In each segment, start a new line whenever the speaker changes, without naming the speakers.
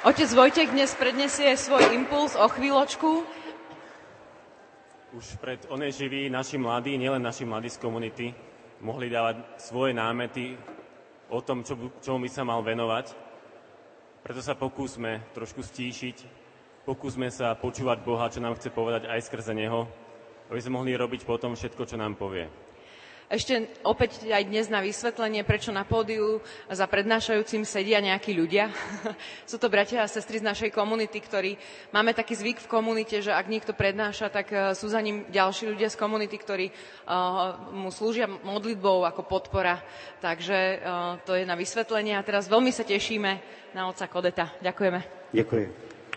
Otec Vojtech dnes predniesie svoj impuls o chvíľočku.
Už pred Oneživí naši mladí, nielen naši mladí z komunity, mohli dávať svoje námety o tom, čomu by sa mal venovať. Preto sa pokúsme trošku stíšiť, pokúsme sa počúvať Boha, čo nám chce povedať aj skrze Neho, aby sme mohli robiť potom všetko, čo nám povie.
Ešte opäť aj dnes na vysvetlenie, prečo na pódiu za prednášajúcim sedia nejakí ľudia. Sú to bratia a sestry z našej komunity, ktorí máme taký zvyk v komunite, že ak niekto prednáša, tak sú za ním ďalší ľudia z komunity, ktorí mu slúžia modlitbou ako podpora. Takže to je na vysvetlenie a teraz veľmi sa tešíme na otca Kodeta. Ďakujeme.
Ďakujem.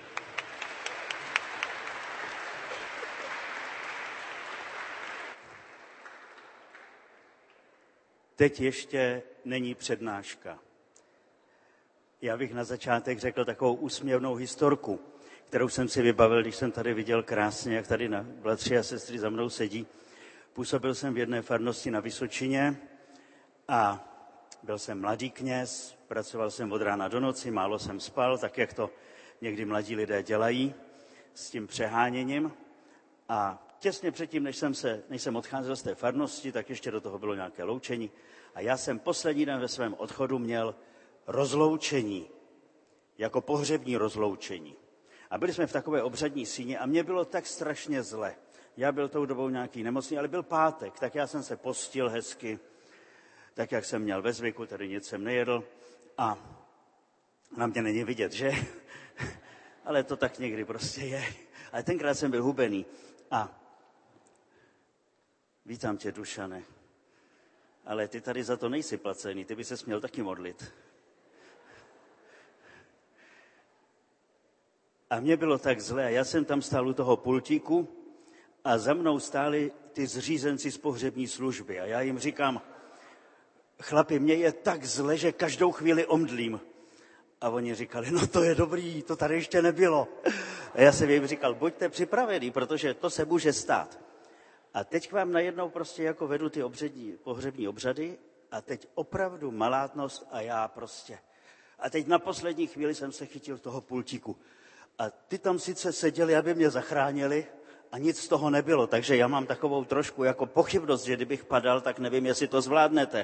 Teď ještě není přednáška. Já bych na začátek řekl takovou úsměvnou historku, kterou jsem si vybavil, když jsem tady viděl krásně, jak tady bratři a sestry za mnou sedí. Působil jsem v jedné farnosti na Vysočině a byl jsem mladý kněz, pracoval jsem od rána do noci, málo jsem spal, tak jak to někdy mladí lidé dělají s tím přeháněním. A těsně předtím, než jsem odcházel z té farnosti, tak ještě do toho bylo nějaké loučení. A já jsem poslední den ve svém odchodu měl rozloučení, jako pohřební rozloučení. A byli jsme v takové obřadní síni a mně bylo tak strašně zle. Já byl tou dobou nějaký nemocný, ale byl pátek, tak já jsem se postil hezky, tak jak jsem měl ve zvyku, tady nic jsem nejedl. A na mě není vidět, že? Ale to tak někdy prostě je. Ale tenkrát jsem byl hubený. A vítám tě, Dušane. Ale ty tady za to nejsi placený, ty by ses měl taky modlit. A mně bylo tak zlé, a já jsem tam stál u toho pultíku a za mnou stáli ty zřízenci z pohřební služby. A já jim říkám, chlapi, mně je tak zle, že každou chvíli omdlím. A oni říkali, no to je dobrý, to tady ještě nebylo. A já jsem jim říkal, buďte připravení, protože to se může stát. A teď vám najednou prostě jako vedu ty pohřební obřady a teď opravdu malátnost a já prostě. A teď na poslední chvíli jsem se chytil toho pultíku. A ty tam sice seděli, aby mě zachránili a nic z toho nebylo. Takže já mám takovou trošku jako pochybnost, že kdybych padal, tak nevím, jestli to zvládnete.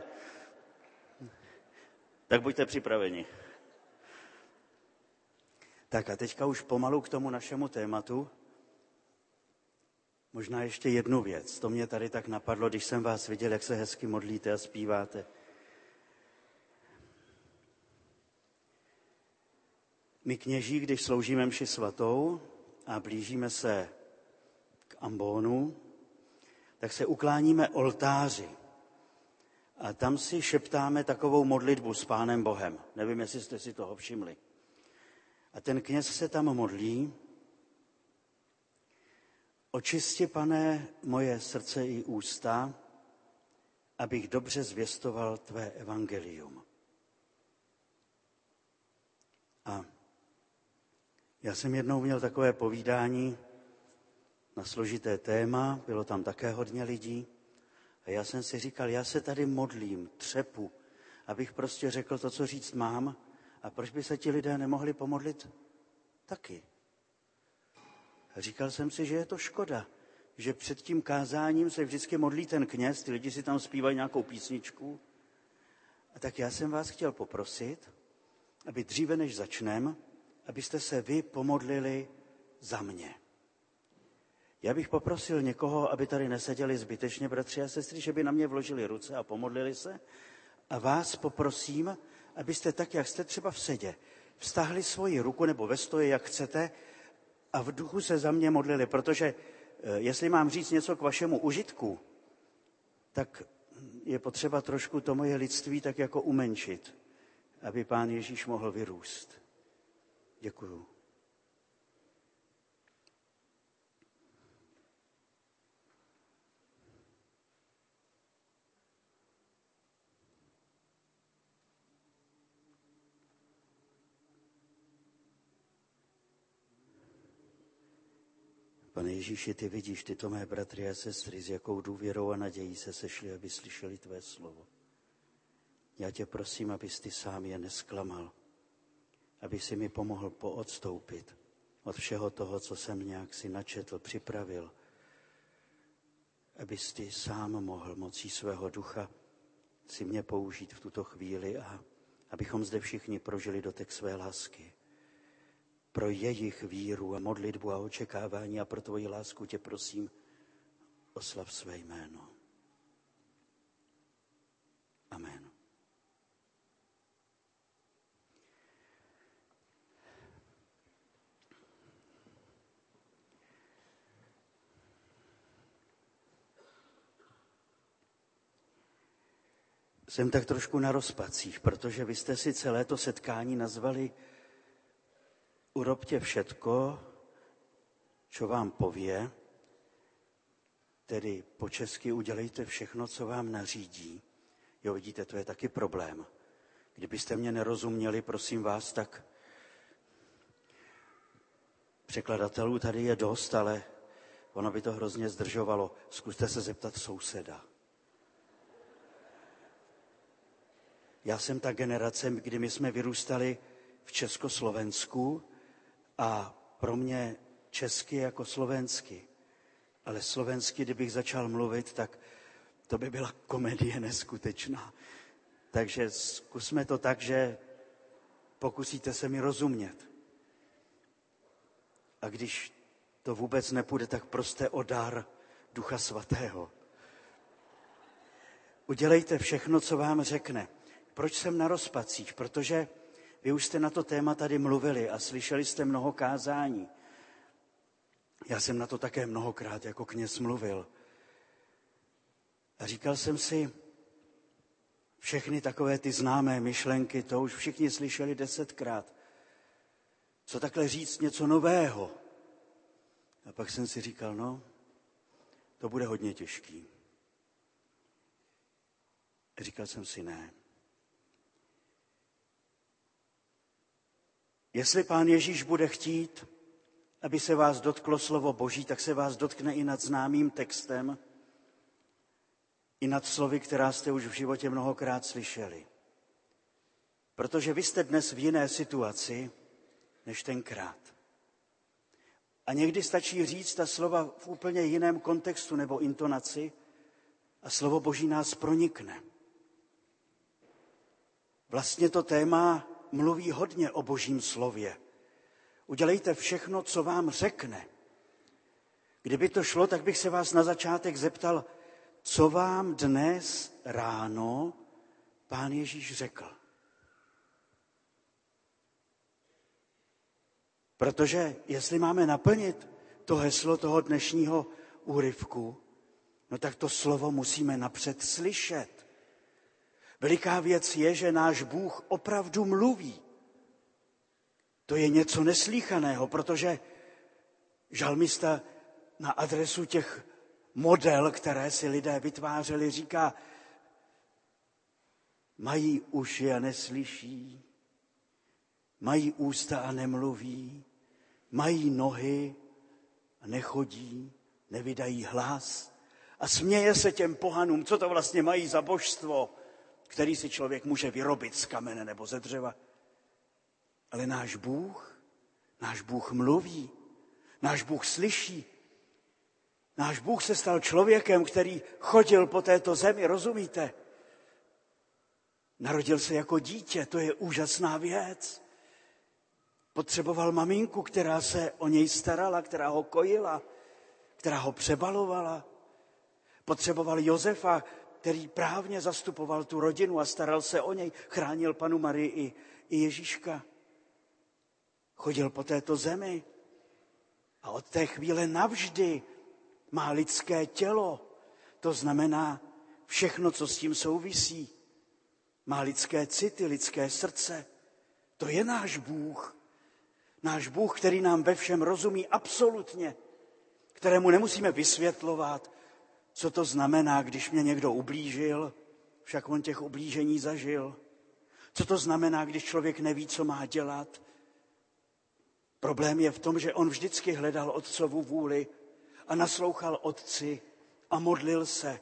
Tak buďte připraveni. Tak a teďka už pomalu k tomu našemu tématu. Možná ještě jednu věc. To mě tady tak napadlo, když jsem vás viděl, jak se hezky modlíte a zpíváte. My kněží, když sloužíme mši svatou a blížíme se k ambónu, tak se ukláníme oltáři. A tam si šeptáme takovou modlitbu s Pánem Bohem. Nevím, jestli jste si toho všimli. A ten kněz se tam modlí. Očisti, Pane, moje srdce i ústa, abych dobře zvěstoval tvé evangelium. A já jsem jednou měl takové povídání na složité téma, bylo tam také hodně lidí. A já jsem si říkal, já se tady modlím, třepu, abych prostě řekl to, co říct mám. A proč by se ti lidé nemohli pomodlit taky? A říkal jsem si, že je to škoda, že před tím kázáním se vždycky modlí ten kněz, ty lidi si tam zpívají nějakou písničku. A tak já jsem vás chtěl poprosit, aby dříve než začneme, abyste se vy pomodlili za mě. Já bych poprosil někoho, aby tady neseděli zbytečně, bratři a sestry, že by na mě vložili ruce a pomodlili se. A vás poprosím, abyste tak, jak jste třeba v sedě, vztahli svoji ruku nebo ve stoji, jak chcete, a v duchu se za mě modlili, protože jestli mám říct něco k vašemu užitku, tak je potřeba trošku to moje lidství tak jako umenšit, aby Pán Ježíš mohl vyrůst. Děkuju. Pane Ježíši, ty vidíš tyto mé bratry a sestry, s jakou důvěrou a nadějí se sešli, aby slyšeli tvé slovo. Já tě prosím, abys ty sám je nesklamal. aby si mi pomohl poodstoupit od všeho toho, co jsem nějak si načetl, připravil, abys ty sám mohl mocí svého ducha si mě použít v tuto chvíli a abychom zde všichni prožili dotek své lásky. Pro jejich víru a modlitbu a očekávání a pro tvoji lásku tě prosím, oslav své jméno. Amen. Jsem tak trošku na rozpacích, protože vy jste si celé to setkání nazvali urobte všetko, čo vám pově, tedy po česky udělejte všechno, co vám nařídí. Jo, vidíte, to je taky problém. Kdybyste mě nerozuměli, prosím vás, tak překladatelů tady je dost, ale ono by to hrozně zdržovalo. Zkuste se zeptat souseda. Já jsem ta generace, kdy my jsme vyrůstali v Československu a pro mě česky jako slovensky. Ale slovensky, kdybych začal mluvit, tak to by byla komedie neskutečná. Takže zkusme to tak, že pokusíte se mi rozumět. A když to vůbec nepůjde, tak proste o dar Ducha Svatého. Udělejte všechno, co vám řekne. Proč jsem na rozpacích? Protože vy už jste na to téma tady mluvili a slyšeli jste mnoho kázání. Já jsem na to také mnohokrát jako kněz mluvil. A říkal jsem si, všechny takové ty známé myšlenky, to už všichni slyšeli 10krát. Co takhle říct něco nového? A pak jsem si říkal, no, to bude hodně těžký. A říkal jsem si, ne. Jestli Pán Ježíš bude chtít, aby se vás dotklo slovo Boží, tak se vás dotkne i nad známým textem, i nad slovy, která jste už v životě mnohokrát slyšeli. Protože vy jste dnes v jiné situaci než tenkrát. A někdy stačí říct ta slova v úplně jiném kontextu nebo intonaci a slovo Boží nás pronikne. Vlastně to téma mluví hodně o Božím slově. Udělejte všechno, co vám řekne. Kdyby to šlo, tak bych se vás na začátek zeptal, co vám dnes ráno Pán Ježíš řekl. Protože jestli máme naplnit to heslo toho dnešního úryvku, no tak to slovo musíme napřed slyšet. Veliká věc je, že náš Bůh opravdu mluví. To je něco neslýchaného, protože žalmista na adresu těch model, které si lidé vytvářeli, říká, mají uši a neslyší, mají ústa a nemluví, mají nohy a nechodí, nevydají hlas a směje se těm pohanům, co to vlastně mají za božstvo, který si člověk může vyrobit z kamene nebo ze dřeva. Ale náš Bůh mluví, náš Bůh slyší. Náš Bůh se stal člověkem, který chodil po této zemi, rozumíte? Narodil se jako dítě, to je úžasná věc. Potřeboval maminku, která se o něj starala, která ho kojila, která ho přebalovala. Potřeboval Josefa, který právně zastupoval tu rodinu a staral se o něj, chránil Panu Marii i Ježíška. Chodil po této zemi a od té chvíle navždy má lidské tělo. To znamená všechno, co s tím souvisí. Má lidské city, lidské srdce. To je náš Bůh. Náš Bůh, který nám ve všem rozumí absolutně, kterému nemusíme vysvětlovat, co to znamená, když mě někdo ublížil, však on těch ublížení zažil. Co to znamená, když člověk neví, co má dělat. Problém je v tom, že on vždycky hledal Otcovu vůli a naslouchal Otci a modlil se.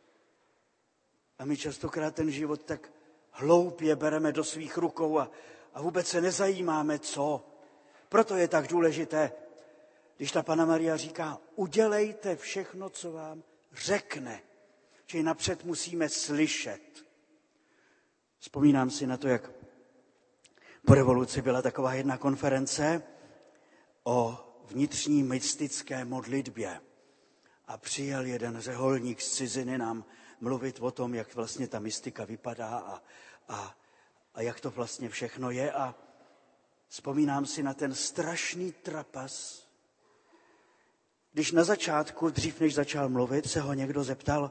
A my častokrát ten život tak hloupě bereme do svých rukou a a vůbec se nezajímáme, co. Proto je tak důležité, když ta Panna Maria říká, udělejte všechno, co vám řekne. Čili napřed musíme slyšet. Vzpomínám si na to, jak po revoluci byla taková jedna konference o vnitřní mystické modlitbě. A přijel jeden řeholník z ciziny nám mluvit o tom, jak vlastně ta mystika vypadá a jak to vlastně všechno je. A vzpomínám si na ten strašný trapas, když na začátku, dřív než začal mluvit, se ho někdo zeptal,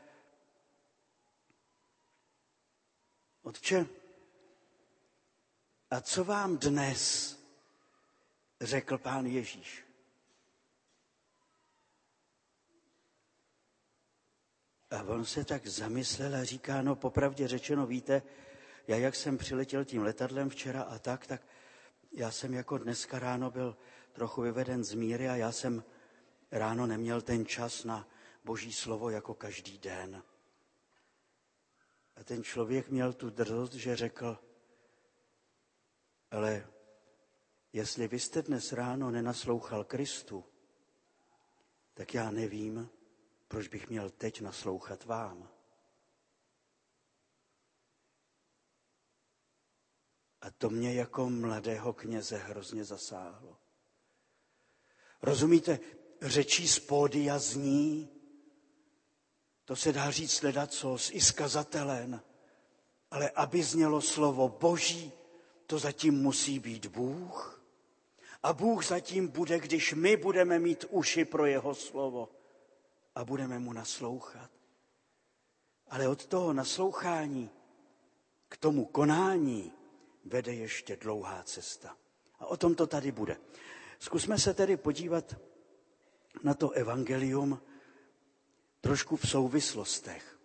Otče, a co vám dnes řekl Pán Ježíš? A on se tak zamyslel a říká, no popravdě řečeno, víte, já jak jsem přiletěl tím letadlem včera a tak já jsem jako dneska ráno byl trochu vyveden z míry a já jsem ráno neměl ten čas na Boží slovo jako každý den. A ten člověk měl tu drzost, že řekl, ale jestli vy jste dnes ráno nenaslouchal Kristu, tak já nevím, proč bych měl teď naslouchat vám. A to mě jako mladého kněze hrozně zasáhlo. Rozumíte, řečí z pódia zní, to se dá říct ledacos, i z kazatelen, ale aby znělo slovo Boží, to zatím musí být Bůh. A Bůh zatím bude, když my budeme mít uši pro jeho slovo a budeme mu naslouchat. Ale od toho naslouchání k tomu konání vede ještě dlouhá cesta. A o tom to tady bude. Zkusme se tedy podívat na to evangelium trošku v souvislostech.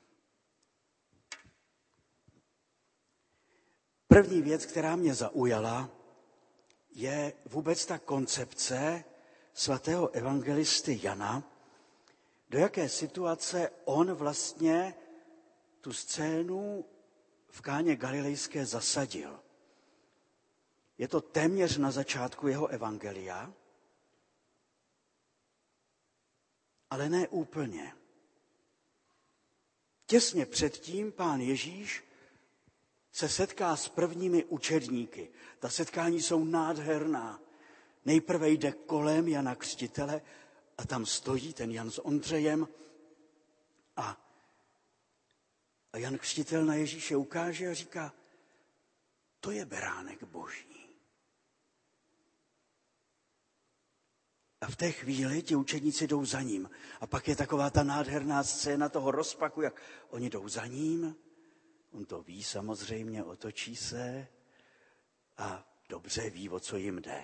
První věc, která mě zaujala, je vůbec ta koncepce svatého evangelisty Jana, do jaké situace on vlastně tu scénu v Káně Galilejské zasadil. Je to téměř na začátku jeho evangelia, ale ne úplně. Těsně předtím Pán Ježíš se setká s prvními učedníky. Ta setkání jsou nádherná. Nejprve jde kolem Jana Křtitele a tam stojí ten Jan s Ondřejem a Jan Křtitel na Ježíše ukáže a říká, to je beránek Boží. A v té chvíli ti učedníci jdou za ním. A pak je taková ta nádherná scéna toho rozpaku, jak oni jdou za ním. On to ví samozřejmě, otočí se a dobře ví, o co jim jde.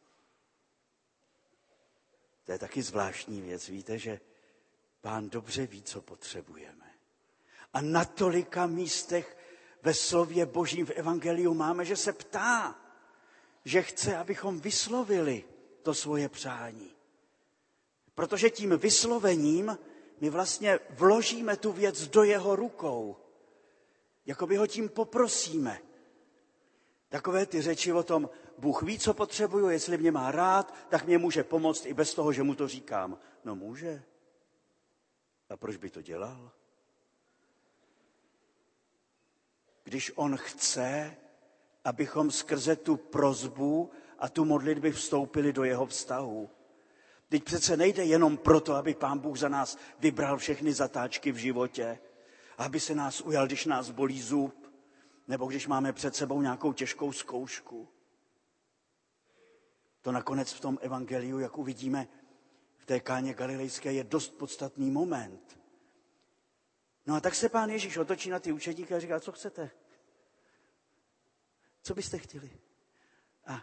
To je taky zvláštní věc, víte, že Pán dobře ví, co potřebujeme. A na tolika místech ve slově Božím v evangeliu máme, že se ptá, že chce, abychom vyslovili to svoje přání. Protože tím vyslovením my vlastně vložíme tu věc do jeho rukou. Jakoby ho tím poprosíme. Takové ty řeči o tom, Bůh ví, co potřebuju, jestli mě má rád, tak mě může pomoct i bez toho, že mu to říkám. No může. A proč by to dělal? Když on chce, abychom skrze tu prosbu a tu modlitby vstoupili do jeho vztahu. Teď přece nejde jenom proto, aby Pán Bůh za nás vybral všechny zatáčky v životě, aby se nás ujal, když nás bolí zub, nebo když máme před sebou nějakou těžkou zkoušku. To nakonec v tom evangeliu, jak uvidíme v té Káně Galilejské, je dost podstatný moment. No a tak se Pán Ježíš otočí na ty učedníky a říká, co chcete? Co byste chtěli? A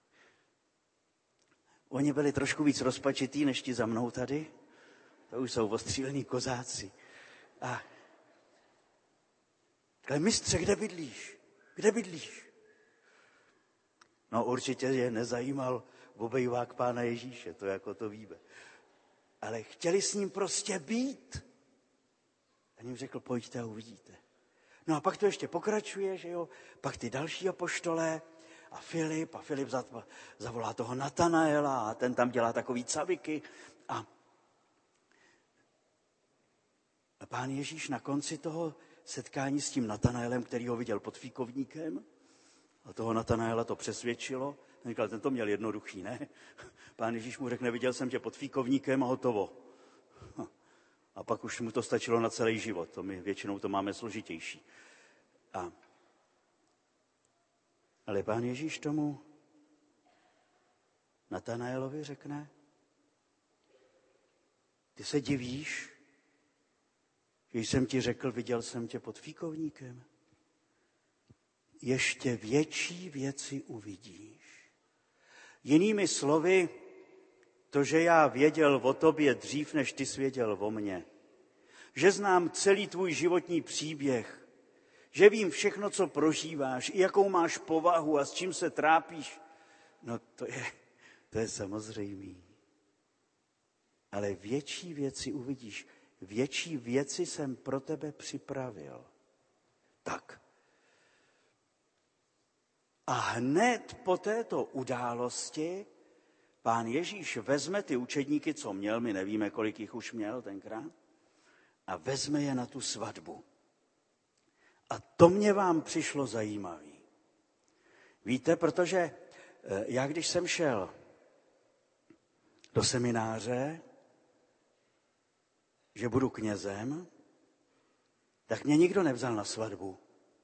oni byli trošku víc rozpačitý, než ti za mnou tady. To už jsou ostřílení kozáci. A ale mistře, kde bydlíš? Kde bydlíš? No určitě je nezajímal obejvák Pána Ježíše, to jako to víme. Ale chtěli s ním prostě být. A jim řekl, pojďte a uvidíte. No a pak to ještě pokračuje, že jo, pak ty další apoštolé a Filip zavolá toho Natanaela a ten tam dělá takový caviky a Pán Ježíš na konci toho setkání s tím Natanaelem, který ho viděl pod fíkovníkem, a toho Natanaela to přesvědčilo, ten říkal, ten to měl jednoduchý, ne? Pán Ježíš mu řekne, viděl jsem tě pod fíkovníkem a hotovo. A pak už mu to stačilo na celý život, to my většinou to máme složitější. Ale Pán Ježíš tomu Natanaelovi řekne, ty se divíš, že jsem ti řekl, viděl jsem tě pod fíkovníkem. Ještě větší věci uvidíš. Jinými slovy, to, že já věděl o tobě dřív, než ty jsi věděl o mně. Že znám celý tvůj životní příběh. Že vím všechno, co prožíváš, i jakou máš povahu a s čím se trápíš. No to je samozřejmý. Ale větší věci uvidíš. Větší věci jsem pro tebe připravil. Tak. A hned po této události Pán Ježíš vezme ty učedníky, co měl, my nevíme, kolik jich už měl tenkrát, a vezme je na tu svatbu. A to mě vám přišlo zajímavý. Víte, protože já, když jsem šel do semináře, že budu knězem, tak mě nikdo nevzal na svatbu.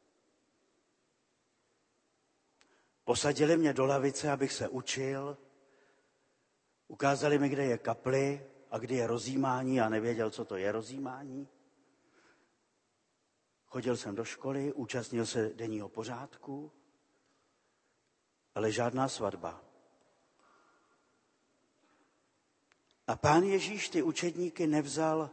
Posadili mě do lavice, abych se učil, ukázali mi, kde je kapli a kde je rozjímání, já nevěděl, co to je rozjímání. Chodil jsem do školy, účastnil se denního pořádku, ale žádná svatba. A Pán Ježíš ty učedníky nevzal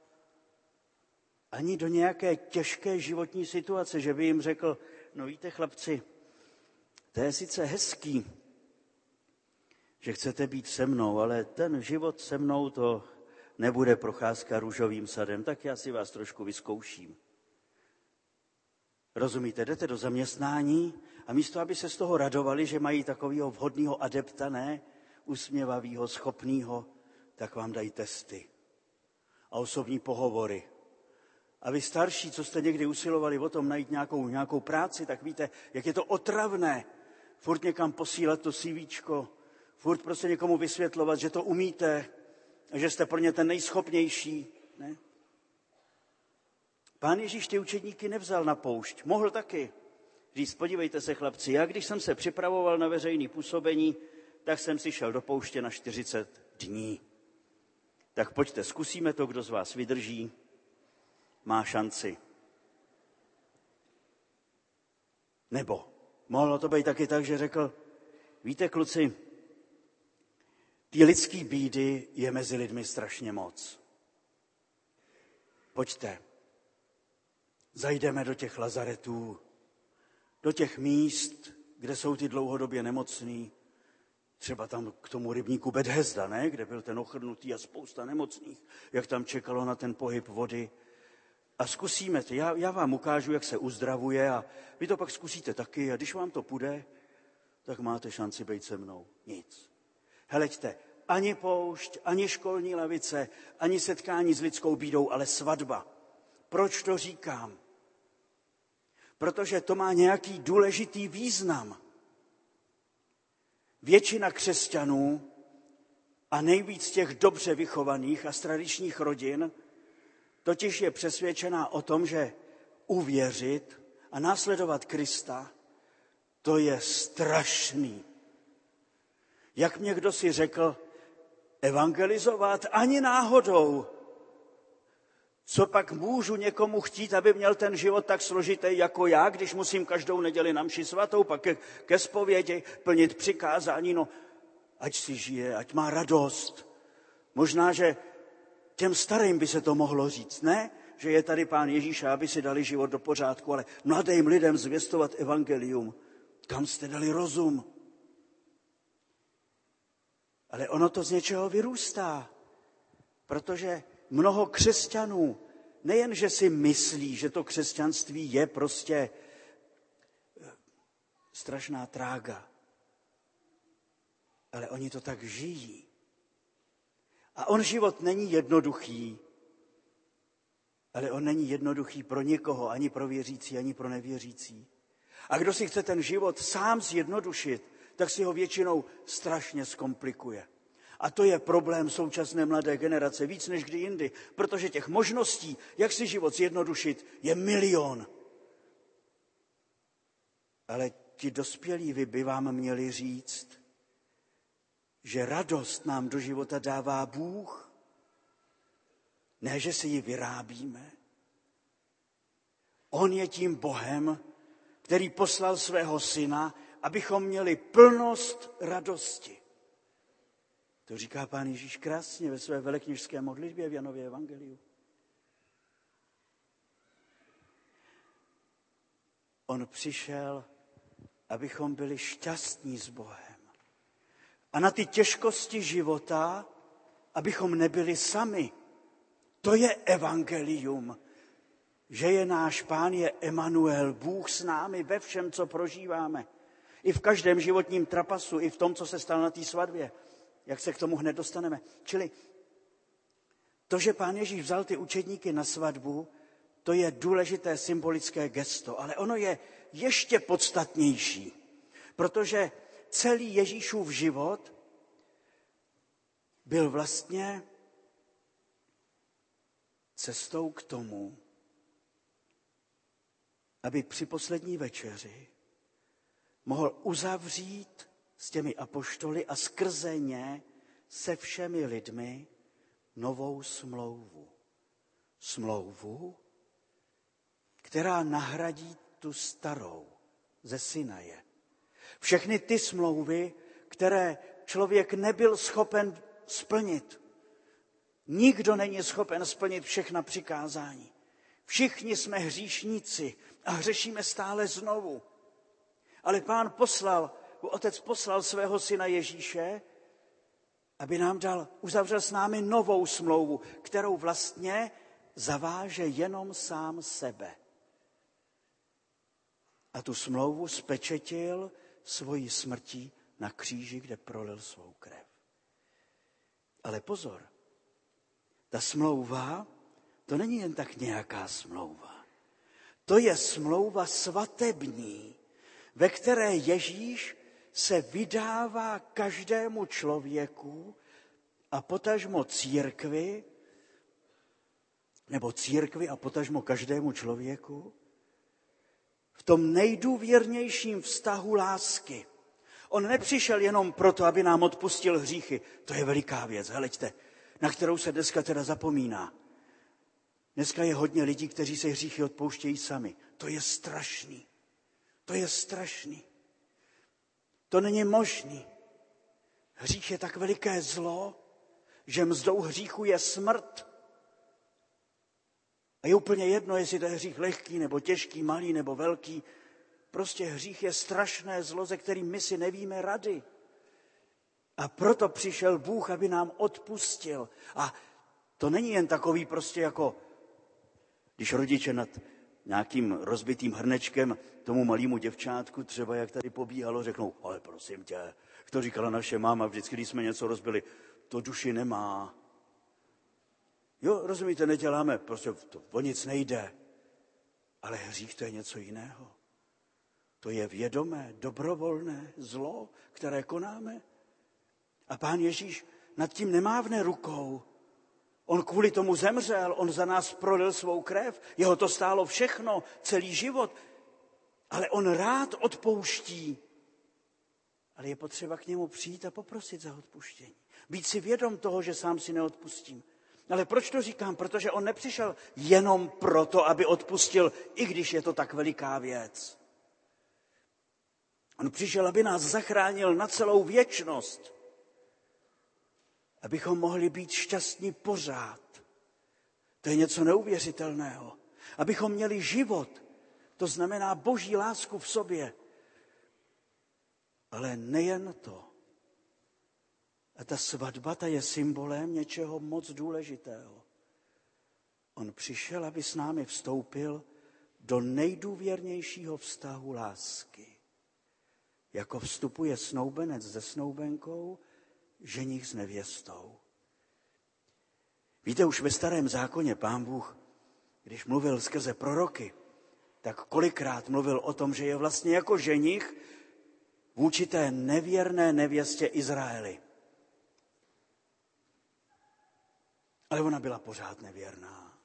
ani do nějaké těžké životní situace, že by jim řekl, no víte chlapci, to je sice hezký, že chcete být se mnou, ale ten život se mnou to nebude procházka růžovým sadem, tak já si vás trošku vyzkouším. Rozumíte, jdete do zaměstnání a místo, aby se z toho radovali, že mají takového vhodného adepta, ne, usměvavého, schopného, tak vám dají testy a osobní pohovory. A vy starší, co jste někdy usilovali o tom najít nějakou práci, tak víte, jak je to otravné. Furt někam posílat to CVčko, furt prostě někomu vysvětlovat, že to umíte a že jste pro ně ten nejschopnější. Ne? Pán Ježíš ty učedníky nevzal na poušť. Mohl taky říct, podívejte se chlapci, já když jsem se připravoval na veřejné působení, tak jsem si šel do pouště na 40 dní. Tak pojďte, zkusíme to, kdo z vás vydrží, má šanci. Nebo mohlo to být taky tak, že řekl, víte kluci, ty lidský bídy je mezi lidmi strašně moc. Pojďte, zajdeme do těch lazaretů, do těch míst, kde jsou ty dlouhodobě nemocní, třeba tam k tomu rybníku Bethesda, ne? Kde byl ten ochrnutý a spousta nemocných, jak tam čekalo na ten pohyb vody. A zkusíme to. Já vám ukážu, jak se uzdravuje a vy to pak zkusíte taky a když vám to půjde, tak máte šanci být se mnou. Nic. Heleďte, ani poušť, ani školní lavice, ani setkání s lidskou bídou, ale svatba. Proč to říkám? Protože to má nějaký důležitý význam. Většina křesťanů a nejvíc těch dobře vychovaných a z tradičních rodin totiž je přesvědčená o tom, že uvěřit a následovat Krista, to je strašný. Jak mě kdo si řekl, evangelizovat ani náhodou. Co pak můžu někomu chtít, aby měl ten život tak složitý jako já, když musím každou neděli na mši svatou, pak ke zpovědi plnit přikázání, no ať si žije, ať má radost. Možná, že těm starým by se to mohlo říct, ne? Že je tady Pán Ježíš a aby si dali život do pořádku, ale mladým lidem zvěstovat evangelium. Kam jste dali rozum? Ale ono to z něčeho vyrůstá, protože mnoho křesťanů nejen, že si myslí, že to křesťanství je prostě strašná trága, ale oni to tak žijí. A on život není jednoduchý, ale on není jednoduchý pro nikoho, ani pro věřící, ani pro nevěřící. A kdo si chce ten život sám zjednodušit, tak si ho většinou strašně zkomplikuje. A to je problém současné mladé generace víc než kdy jindy, protože těch možností, jak si život zjednodušit, je milion. Ale ti dospělí by vám měli říct, že radost nám do života dává Bůh, ne, že si ji vyrábíme. On je tím Bohem, který poslal svého syna, abychom měli plnost radosti. To říká Pán Ježíš krásně ve své velekněžské modlitbě v Janově evangeliu. On přišel, abychom byli šťastní s Bohem. A na ty těžkosti života, abychom nebyli sami. To je evangelium, že je náš Pán, je Emanuel, Bůh s námi ve všem, co prožíváme. I v každém životním trapasu, i v tom, co se stalo na té svatbě. Jak se k tomu hned dostaneme. Čili to, že Pán Ježíš vzal ty učedníky na svatbu, to je důležité symbolické gesto, ale ono je ještě podstatnější, protože celý Ježíšův život byl vlastně cestou k tomu, aby při poslední večeři mohl uzavřít s těmi apoštoly a skrze ně se všemi lidmi novou smlouvu. Smlouvu, která nahradí tu starou ze Sinaje. Všechny ty smlouvy, které člověk nebyl schopen splnit. Nikdo není schopen splnit všechna přikázání. Všichni jsme hříšníci a hřešíme stále znovu. Ale Otec poslal svého syna Ježíše, aby nám uzavřel s námi novou smlouvu, kterou vlastně zaváže jenom sám sebe. A tu smlouvu spečetil svojí smrtí na kříži, kde prolil svou krev. Ale pozor, ta smlouva, to není jen tak nějaká smlouva. To je smlouva svatební, ve které Ježíš se vydává každému člověku a potažmo církvi, nebo církvi a potažmo každému člověku, v tom nejdůvěrnějším vztahu lásky. On nepřišel jenom proto, aby nám odpustil hříchy. To je veliká věc, heleďte, na kterou se dneska teda zapomíná. Dneska je hodně lidí, kteří se hříchy odpouštějí sami. To je strašný. To je strašný. To není možný. Hřích je tak veliké zlo, že mzdou hříchu je smrt. A je úplně jedno, jestli to je hřích lehký, nebo těžký, malý, nebo velký. Prostě hřích je strašné zlo, ze kterým my si nevíme rady. A proto přišel Bůh, aby nám odpustil. A to není jen takový prostě jako, když rodiče nad nějakým rozbitým hrnečkem tomu malému děvčátku, třeba jak tady pobíhalo, řeknou, ale prosím tě, jak to říkala naše máma, vždycky, když jsme něco rozbili, to duši nemá. Jo, rozumíte, neděláme, prostě to o nic nejde. Ale hřích to je něco jiného. To je vědomé, dobrovolné zlo, které konáme. A Pán Ježíš nad tím nemávne rukou. On kvůli tomu zemřel, on za nás prolil svou krev, jeho to stálo všechno, celý život. Ale on rád odpouští. Ale je potřeba k němu přijít a poprosit za odpuštění. Být si vědom toho, že sám si neodpustím. Ale proč to říkám? Protože on nepřišel jenom proto, aby odpustil, i když je to tak veliká věc. On přišel, aby nás zachránil na celou věčnost. Abychom mohli být šťastní pořád. To je něco neuvěřitelného. Abychom měli život, to znamená boží lásku v sobě. Ale nejen to. A ta svatba, ta je symbolem něčeho moc důležitého. On přišel, aby s námi vstoupil do nejdůvěrnějšího vztahu lásky. Jako vstupuje snoubenec se snoubenkou, ženich s nevěstou. Víte, už ve Starém zákoně Pán Bůh, když mluvil skrze proroky, tak kolikrát mluvil o tom, že je vlastně jako ženich vůči té nevěrné nevěstě Izraeli. Ale ona byla pořád nevěrná.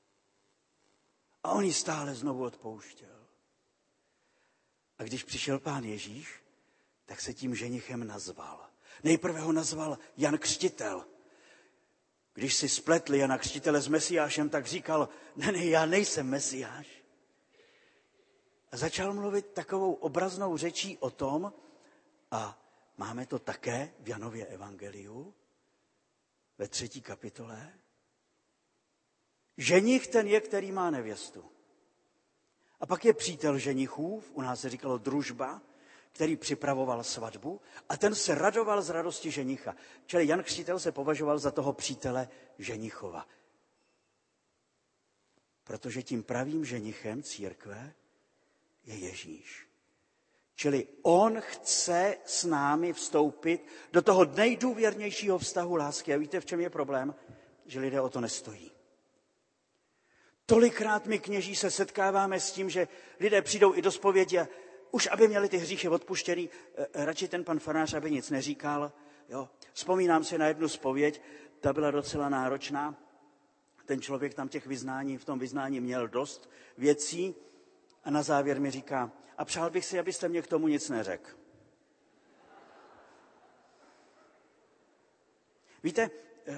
A on ji stále znovu odpouštěl. A když přišel Pán Ježíš, tak se tím ženichem nazval. Nejprve ho nazval Jan Křtitel. Když si spletli Jana Křtitele s Mesiášem, tak říkal, ne, já nejsem Mesiáš. A začal mluvit takovou obraznou řečí o tom, a máme to také v Janově evangeliu, ve 3. kapitole. Ženich ten je, který má nevěstu. A pak je přítel ženichův, u nás se říkalo družba, který připravoval svatbu a ten se radoval z radosti ženicha. Čili Jan Křtitel se považoval za toho přítele ženichova. Protože tím pravým ženichem církve je Ježíš. Čili on chce s námi vstoupit do toho nejdůvěrnějšího vztahu lásky. A víte, v čem je problém? Že lidé o to nestojí. Tolikrát my kněží se setkáváme s tím, že lidé přijdou i do zpovědi a už aby měli ty hříchy odpuštěný, radši ten pan farář, aby nic neříkal. Jo. Vzpomínám si na jednu zpověď, ta byla docela náročná. Ten člověk tam v tom vyznání měl dost věcí a na závěr mi říká, a přál bych si, abyste mě k tomu nic neřekl. Víte,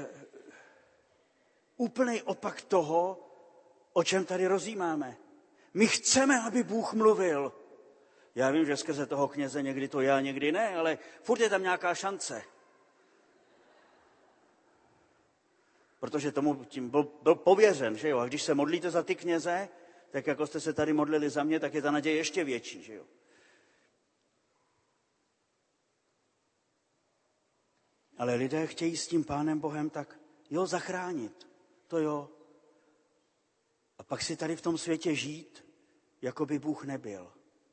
úplný opak toho, o čem tady rozjímáme. My chceme, aby Bůh mluvil. Já vím, že skrze toho kněze někdy to já, někdy ne, ale furt je tam nějaká šance. Protože tomu tím byl pověřen, že jo? A když se modlíte za ty kněze, tak jako jste se tady modlili za mě, tak je ta naděje ještě větší, že jo? Ale lidé chtějí s tím Pánem Bohem tak, zachránit. To jo. A pak si tady v tom světě žít, jako by Bůh nebyl.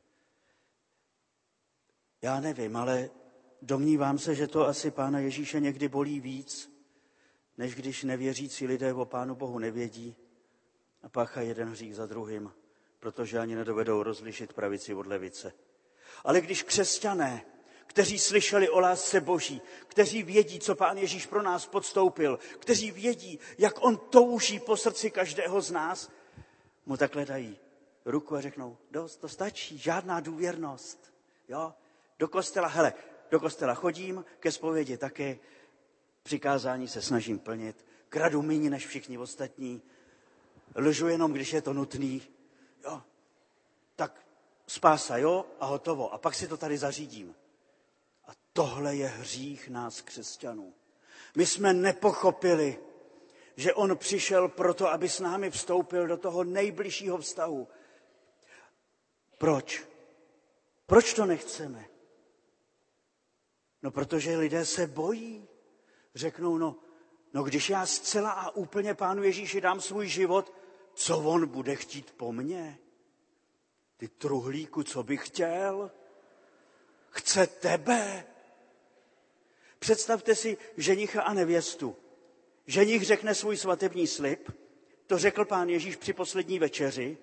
Já nevím, ale domnívám se, že to asi Pána Ježíše někdy bolí víc, než když nevěřící lidé o Pánu Bohu nevědí a páchají jeden hřích za druhým, protože ani nedovedou rozlišit pravici od levice. Ale když křesťané, kteří slyšeli o lásce Boží, kteří vědí, co Pán Ježíš pro nás podstoupil, kteří vědí, jak on touží po srdci každého z nás, mu takhle dají ruku a řeknou, dost, to stačí, žádná důvěrnost. Jo? Do kostela chodím, ke zpovědi taky, přikázání se snažím plnit, kradu méně než všichni ostatní, lžu jenom, když je to nutný. Jo? Tak spása, jo, a hotovo. A pak si to tady zařídím. A tohle je hřích nás, křesťanů. My jsme nepochopili, že on přišel proto, aby s námi vstoupil do toho nejbližšího vztahu. Proč? Proč to nechceme? No, protože lidé se bojí. Řeknou, no když já zcela a úplně Pánu Ježíši dám svůj život, co on bude chtít po mně? Ty truhlíku, co bych chtěl? Chce tebe? Představte si ženicha a nevěstu. Ženich řekne svůj svatební slib, to řekl Pán Ježíš při poslední večeři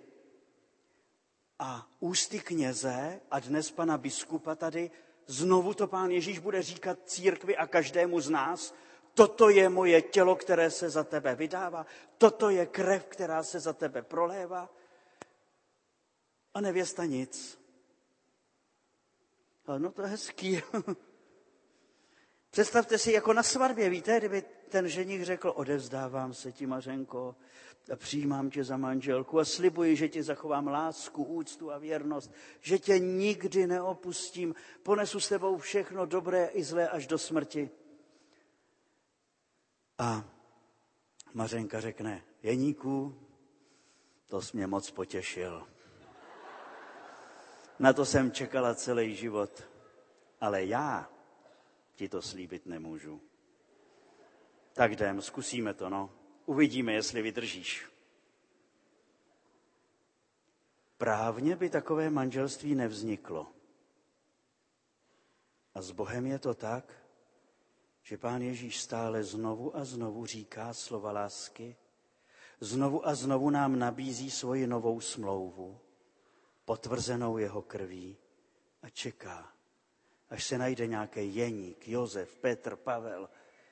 a ústy kněze a dnes pana biskupa tady znovu to Pán Ježíš bude říkat církvi a každému z nás, toto je moje tělo, které se za tebe vydává, toto je krev, která se za tebe prolévá. A nevěsta nic. Ale no to je hezký. Představte si, jako na svatbě, víte, kdyby ten ženich řekl, odevzdávám se ti, Mařenko, a přijímám tě za manželku a slibuji, že ti zachovám lásku, úctu a věrnost, že tě nikdy neopustím, ponesu s tebou všechno dobré i zlé až do smrti. A Mařenka řekne, Jeníku, to jsi mě moc potěšil. Na to jsem čekala celý život, ale já ti to slíbit nemůžu. Tak jdem, zkusíme to, Uvidíme, jestli vydržíš. správně by takové manželství nevzniklo. A s Bohem je to tak, že Pán Ježíš stále znovu a znovu říká slova lásky, znovu a znovu nám nabízí svoji novou smlouvu, potvrzenou jeho krví a čeká, až se najde nějaký Jeník, Josef, Petr, Pavel,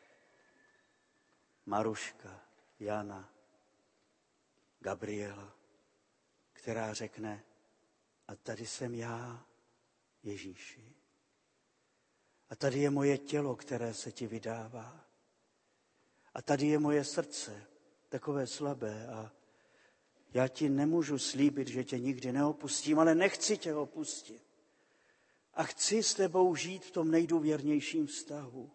Maruška, Jana, Gabriela, která řekne, a tady jsem já, Ježíši. A tady je moje tělo, které se ti vydává. A tady je moje srdce, takové slabé. A já ti nemůžu slíbit, že tě nikdy neopustím, ale nechci tě opustit. A chci s tebou žít v tom nejdůvěrnějším vztahu.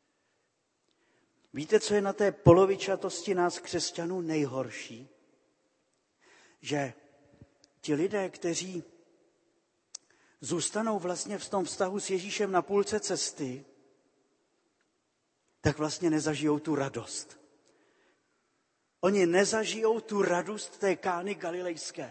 Víte, co je na té polovičatosti nás křesťanů nejhorší? Že ti lidé, kteří zůstanou vlastně v tom vztahu s Ježíšem na půlce cesty, tak vlastně nezažijou tu radost. Oni nezažijou tu radost té Kány galilejské.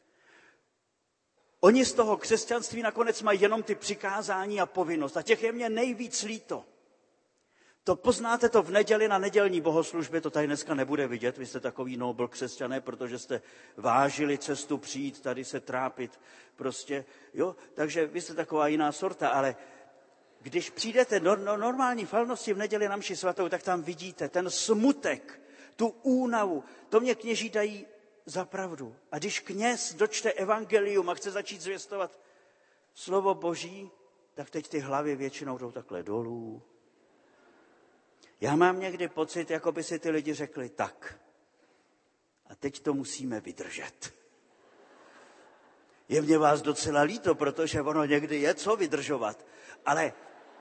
Oni z toho křesťanství nakonec mají jenom ty přikázání a povinnost. A těch je mě nejvíc líto. To poznáte to v neděli na nedělní bohoslužbě, to tady dneska nebude vidět, vy jste takový nobl křesťané, protože jste vážili cestu přijít, tady se trápit prostě, jo, takže vy jste taková jiná sorta, ale když přijdete do normální farnosti v neděli na mši svatou, tak tam vidíte ten smutek, tu únavu, to mě kněží dají za pravdu. A když kněz dočte evangelium a chce začít zvěstovat slovo Boží, tak teď ty hlavy většinou jdou takhle dolů. Já mám někdy pocit, jako by si ty lidi řekli tak. A teď to musíme vydržet. Je mě vás docela líto, protože ono někdy je co vydržovat. Ale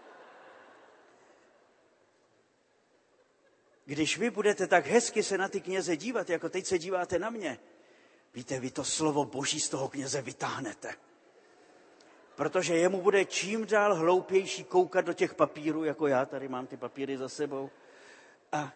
když vy budete tak hezky se na ty kněze dívat, jako teď se díváte na mě, víte, vy to slovo Boží z toho kněze vytáhnete. Protože jemu bude čím dál hloupější koukat do těch papírů, jako já tady mám ty papíry za sebou. A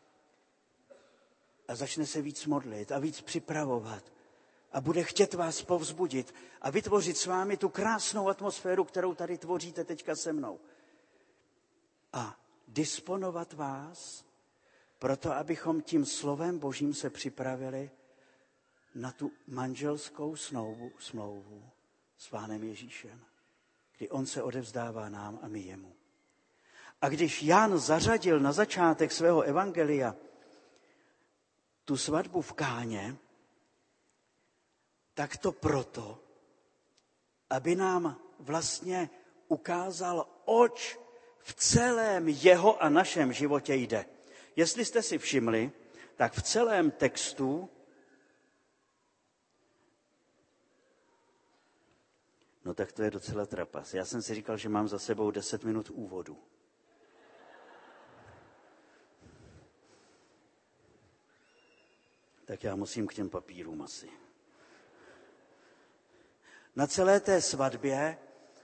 začne se víc modlit a víc připravovat. A bude chtět vás povzbudit a vytvořit s vámi tu krásnou atmosféru, kterou tady tvoříte teďka se mnou. A disponovat vás proto, abychom tím slovem Božím se připravili na tu manželskou smlouvu s Pánem Ježíšem, kdy on se odevzdává nám a my jemu. A když Jan zařadil na začátek svého evangelia tu svatbu v Káně, tak to proto, aby nám vlastně ukázal, oč v celém jeho a našem životě jde. Jestli jste si všimli, tak v celém textu no tak to je docela trapas. Já jsem si říkal, že mám za sebou 10 minut úvodu. Tak já musím k těm papírům asi. Na celé té svatbě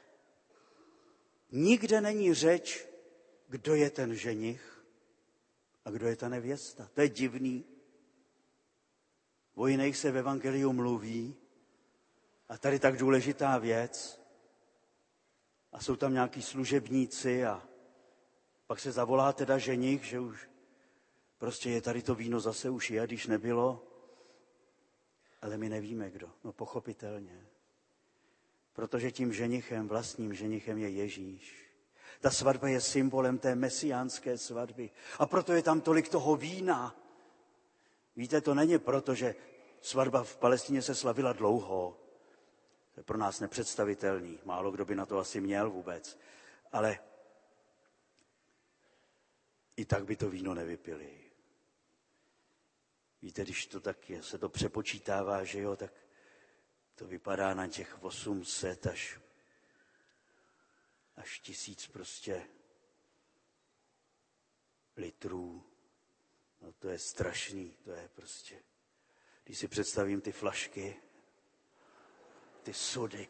nikde není řeč, kdo je ten ženich a kdo je ta nevěsta. To je divný. O jiných se v evangeliu mluví a tady tak důležitá věc a jsou tam nějaký služebníci a pak se zavolá teda ženich, že už prostě je tady to víno zase už je, když nebylo, ale my nevíme kdo. No pochopitelně. Protože tím ženichem, vlastním ženichem je Ježíš. Ta svatba je symbolem té mesiánské svatby. A proto je tam tolik toho vína. Víte, to není proto, že svatba v Palestině se slavila dlouho. To je pro nás nepředstavitelný. Málo kdo by na to asi měl vůbec. Ale i tak by to víno nevypili. Víte, když to tak je, se to přepočítává, že jo, tak to vypadá na těch 800 až 1000 prostě litrů. No to je strašný, to je prostě. Když si představím ty flašky, ty sudy.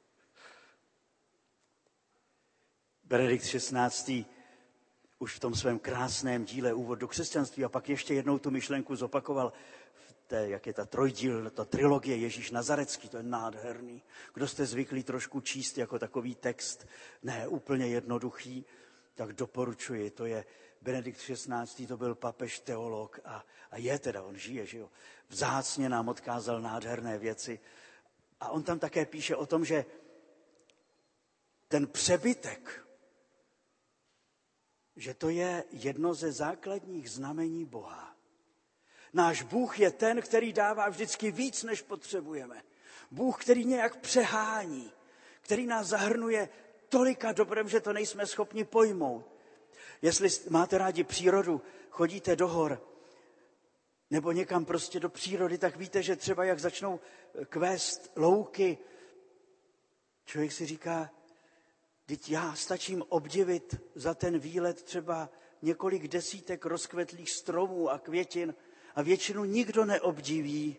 Benedikt XVI. Už v tom svém krásném díle Úvod do křesťanství a pak ještě jednou tu myšlenku zopakoval jak je ta trojdíl, ta trilogie Ježíš Nazarecký, to je nádherný. Kdo jste zvyklí trošku číst jako takový text, ne úplně jednoduchý, tak doporučuji, to je Benedikt XVI. To byl papež, teolog a je teda, on žije, že jo. Vzácně nám odkázal nádherné věci. A on tam také píše o tom, že ten přebytek, že to je jedno ze základních znamení Boha. Náš Bůh je ten, který dává vždycky víc, než potřebujeme. Bůh, který nějak přehání, který nás zahrnuje tolika dobrem, že to nejsme schopni pojmout. Jestli máte rádi přírodu, chodíte do hor nebo někam prostě do přírody, tak víte, že třeba jak začnou kvést louky, člověk si říká, vždyť já stačím obdivit za ten výlet třeba několik desítek rozkvetlých stromů a květin a většinu nikdo neobdiví.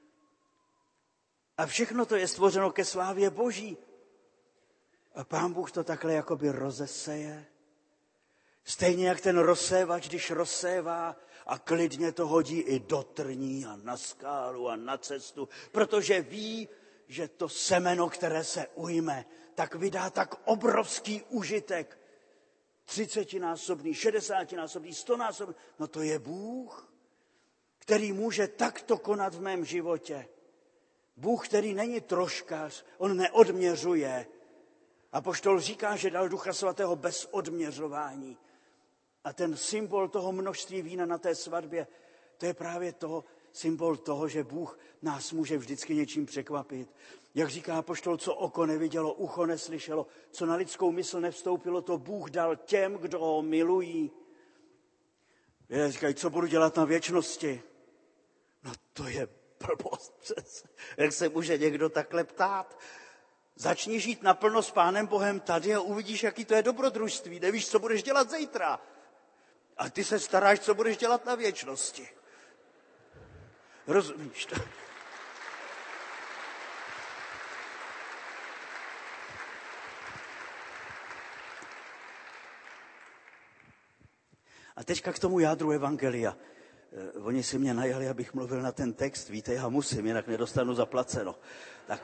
A všechno to je stvořeno ke slávě Boží. A Pán Bůh to takhle jakoby rozeseje. Stejně jak ten rozsévač, když rozsévá a klidně to hodí i do trní a na skálu a na cestu, protože ví, že to semeno, které se ujme, tak vydá tak obrovský užitek. 30násobný, 60násobný, 100násobný. No to je Bůh, který může takto konat v mém životě. Bůh, který není troškař, on neodměřuje. Apoštol říká, že dal Ducha Svatého bez odměřování. A ten symbol toho množství vína na té svatbě, to je právě to, symbol toho, že Bůh nás může vždycky něčím překvapit. Jak říká apoštol, co oko nevidělo, ucho neslyšelo, co na lidskou mysl nevstoupilo, to Bůh dal těm, kdo ho milují. Lidé říkají, co budu dělat na věčnosti? No to je blbost přece. Jak se může někdo takhle ptát? Začni žít naplno s Pánem Bohem tady a uvidíš, jaký to je dobrodružství. Nevíš, co budeš dělat zítra. A ty se staráš, co budeš dělat na věčnosti. Rozumíš to? A teďka k tomu jádru evangelia. Oni si mě najali, abych mluvil na ten text. Víte, já musím, jinak nedostanu zaplaceno. Tak.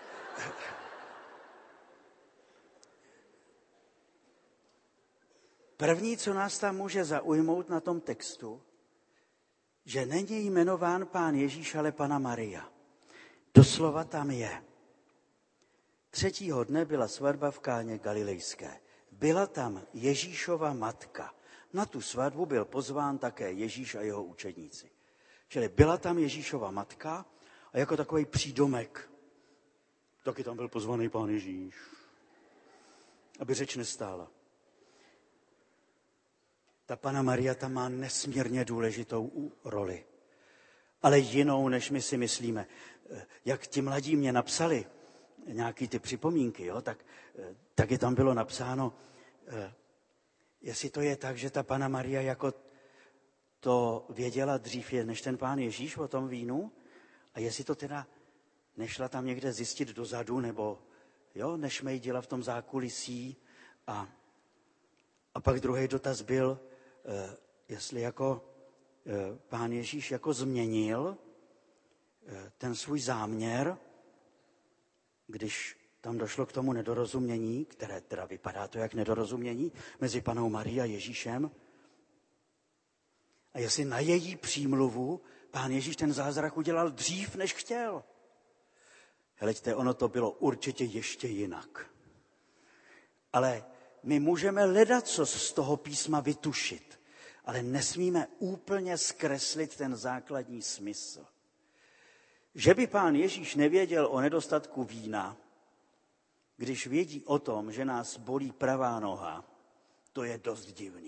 První, co nás tam může zaujmout na tom textu, že není jmenován Pán Ježíš, ale Panna Maria. Doslova tam je. 3. dne byla svatba v Káně Galilejské. Byla tam Ježíšova matka. Na tu svatbu byl pozván také Ježíš a jeho učedníci. Čili byla tam Ježíšova matka a jako takový přídomek. Taky tam byl pozvaný Pán Ježíš. Aby řeč nestála. Ta Panna Maria tam má nesmírně důležitou roli. Ale jinou, než my si myslíme. Jak ti mladí mě napsali nějaký ty připomínky, jo, tak je tam bylo napsáno, jestli to je tak, že ta Panna Maria jako to věděla dřív, než ten Pán Ježíš o tom vínu, a jestli to teda nešla tam někde zjistit dozadu, nebo jo, nešmejdila v tom zákulisí. A pak druhý dotaz byl, jestli jako Pán Ježíš jako změnil ten svůj záměr, když tam došlo k tomu nedorozumění, které teda vypadá to jak nedorozumění, mezi Pannou Marií a Ježíšem. A jestli na její přímluvu Pán Ježíš ten zázrak udělal dřív, než chtěl. Heleďte, ono to bylo určitě ještě jinak. Ale my můžeme ledacos z toho písma vytušit, ale nesmíme úplně zkreslit ten základní smysl. Že by Pán Ježíš nevěděl o nedostatku vína, když vědí o tom, že nás bolí pravá noha, to je dost divný.